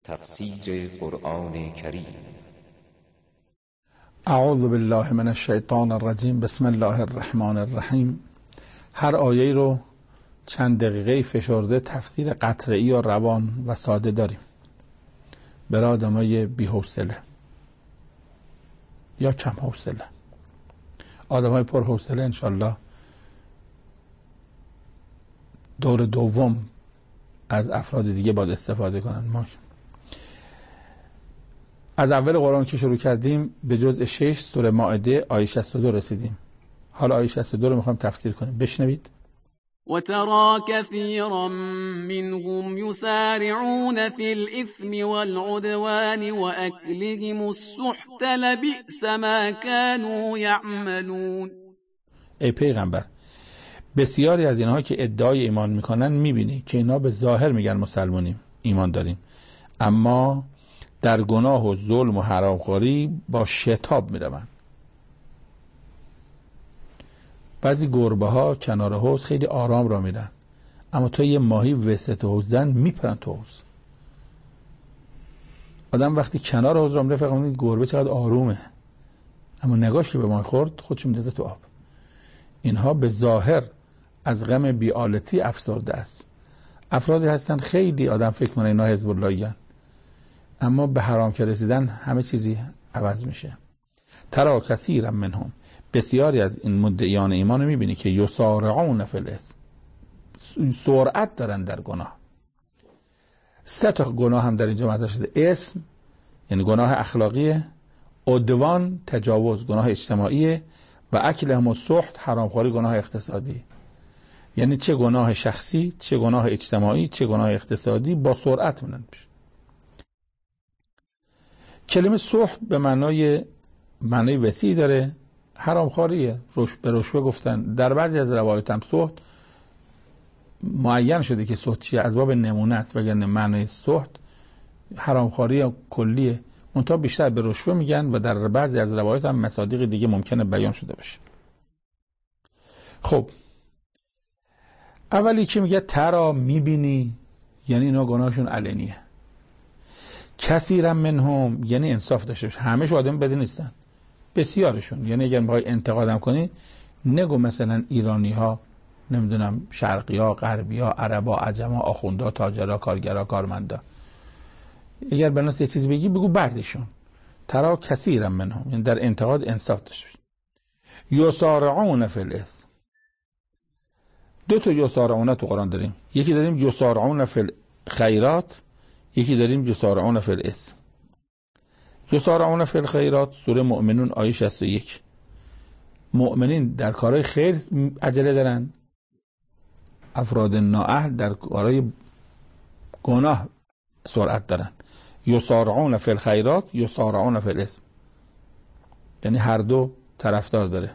تفسیر قرآن کریم. اعوذ بالله من الشیطان الرجیم. بسم الله الرحمن الرحیم. هر آیه رو چند دقیقه فشرده تفسیر قطعی و روان و ساده داریم برای آدمای بی حوصله یا کم حوصله. آدمای پر حوصله انشالله دور دوم از افراد دیگه باید استفاده کنن. ما از اول قرآن که شروع کردیم به جزء 6 سوره مائده آیه 62 رسیدیم. حالا آیه 62 رو میخوایم تفسیر کنیم. بشنوید. وترى كثيرا منهم يسارعون في الإثم والعدوان وأكلهم السحت لبئس ما كانوا يعملون. ای پیغمبر، بسیاری از اینها که ادعای ایمان میکنن میبینی که اینا به ظاهر میگن مسلمانیم، ایمان داریم، اما در گناه و ظلم و حرامخوری با شتاب میروند. بعضی گربه ها کنار حوض خیلی آرام را میرن، اما تا یه ماهی وسط حوض زن میپرن تو حوض. آدم وقتی کنار حوض را میره فکر میکنه گربه چقدر آرومه، اما نگاش که به ماهی خورد خودش میندازه تو آب. اینها به ظاهر از غم بی‌آلتی افسرده است. افرادی هستن خیلی آدم فکر کنه اینا حزب اللهیان، اما به حرام که رسیدن همه چیزی عوض میشه. ترا کثیرا منهم، بسیاری از این مدعیان ایمان رو میبینی که یسارعون فی الاسم، سرعت دارن در گناه. 3 تا گناه هم در اینجا مطرح شده. اسم یعنی گناه اخلاقیه، عدوان تجاوز گناه اجتماعیه، و اکلهم السحت حرامخوری گناه اقتصادی. یعنی چه گناه شخصی، چه گناه اجتماعی، چه گناه اقتصادی با سرعت میرن پیش. کلمه سحت به معنای وسیعی داره. حرامخواریه، به رشوه گفتن. در بعضی از روایات هم سحت معین شده که سحت چیه، از باب نمونه است، وگرنه معنای سحت حرامخواری کلیه، منتها بیشتر به رشوه میگن و در بعضی از روایات هم مصادیق دیگه ممکنه بیان شده باشه. خب اولی که میگه ترا میبینی، یعنی اینا گناهشون علنیه. کثیرا منهم یعنی انصاف داشته باشه، همه آدم بدی نیستن، بسیارشون. یعنی اگر میخوای انتقادم کنی نگو مثلا ایرانی ها، نمیدونم شرقی ها، غربی ها، عربا، عجما، آخوندا، تاجرا، کارگرا، کارمندا. اگر بناس یه چیز بگی بگو بعضیشون. ترا کثیرا منهم یعنی در انتقاد انصاف داشته باشه. یسارعون فی الاسم، 2 تا یسارعون تو قرآن داریم. یکی داریم یسارعون فی الخیرات، یکی داریم یسارعون فی الاسم. یسارعون فی الخیرات سوره مؤمنون آیه 61. مؤمنین در کارهای خیر عجله دارن، افراد نااهل در کارهای گناه سرعت دارن. یسارعون فی الخیرات یسارعون فی الاسم، یعنی هر دو طرفدار داره.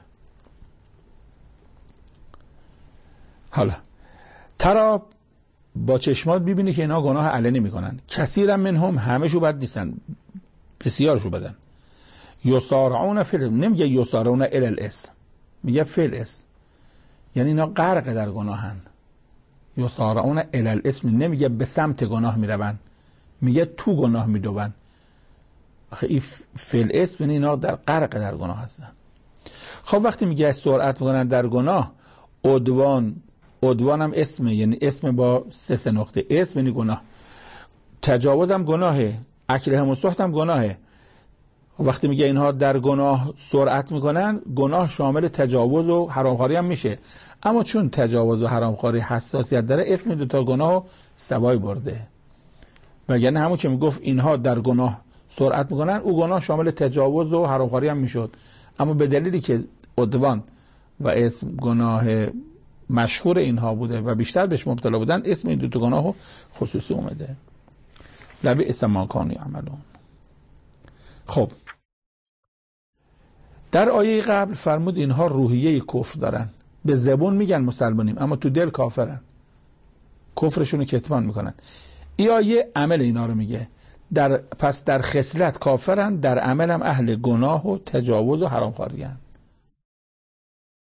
حالا ترا با چشمات ببینی که اینا گناه علنی میکنن. کثیرا منهم همه‌شو بد نیستن، بسیارشو بدن. یسارعون فی الاسم، نمیگه یسارعون الی الاسم، میگه فی الاسم، یعنی اینا غرق در گناهن. یسارعون الی الاسم نمیگه به سمت گناه میرون، میگه تو گناه میدون. آخه این فی الاسم یعنی اینا در غرق در گناه هستن. خب وقتی میگه سرعت میکنن در گناه، عدوان هم اسمه، یعنی اسم با 3 نقطه، اسم یعنی گناه. تجاوز هم گناهه، اکلهم السحت هم گناهه. وقتی میگه اینها در گناه سرعت میکنن، گناه شامل تجاوز و حرامخواری هم میشه، اما چون تجاوز و حرامخواری حساسیت داره اسم 2 تا گناه سوای برده. وگرنه همون که میگفت اینها در گناه سرعت میکنن، او گناه شامل تجاوز و حرامخواری هم میشد، اما به دلیلی که عدوان و اسم گناه مشهور اینها بوده و بیشتر بهش مبتلا بودن، اسم این 2 تا گناهو خصوصی اومده. لبئس ما کانوا یعملون. خب در آیه قبل فرمود اینها روحیه کفر دارن، به زبون میگن مسلمانیم اما تو دل کافرن، کفرشون رو کتمان میکنن. این آیه عمل اینا رو میگه. پس در خصلت کافرن، در عمل هم اهل گناه و تجاوز و حرامخواری هستند.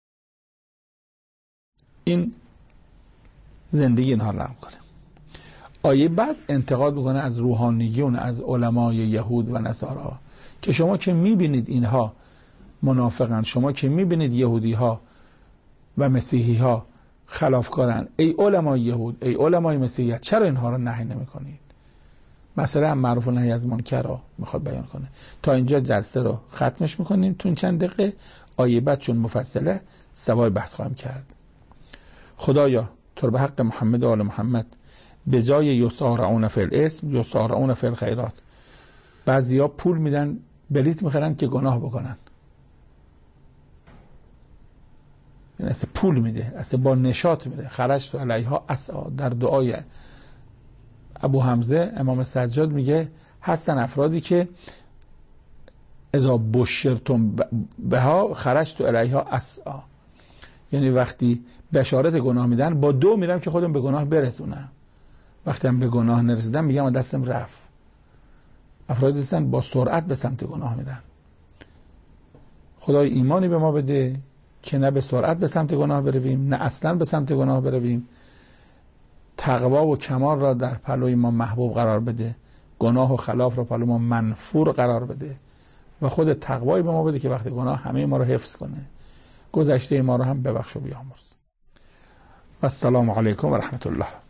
این زندگی اینها رو نقل کنه. آیه بعد انتقاد میکنه از روحانیون، از علمای یهود و نصارا که شما که میبینید اینها منافقن، شما که میبینید یهودی ها و مسیحی ها خلافکارن، ای علمای یهود، ای علمای مسیحیت، چرا اینها رو نهی نمیکنید؟ مثلا معروف و نهی از منکر رو میخواد بیان کنه. تا اینجا جلسه رو ختمش میکنیم. تو چند دقیقه آیه بعد چون مفصله سوای بحث خواهیم کرد. خدایا تو رو به حق محمد و آل محمد به جای یسارعون فی الاسم یسارعون فی الخیرات. بعضیا پول میدن بلیت میخرن که گناه بکنن، یعنی اصلا پول میده، اصلا با نشاط میده. خرجت علیها اسعا. در دعای ابو حمزه امام سجاد میگه هستن افرادی که اذا بشرتم بها خرجت علیها اسعا، یعنی وقتی بشارت گناه میدن با دو میرم که خودم به گناه برسونم، وقتی هم به گناه نرسیدم میگم دستم رفت. افرادی هستن با سرعت به سمت گناه میرن. خدای ایمانی به ما بده که نه به سرعت به سمت گناه برویم، نه اصلا به سمت گناه برویم. تقوا و کمال را در پلوی ما محبوب قرار بده، گناه و خلاف را پلوی ما منفور قرار بده و خود تقوایی به ما بده که وقتی گناه همه ما رو حفظ کنه، گذشته ما رو هم ببخش و بیامرز. و السلام علیکم و رحمت الله.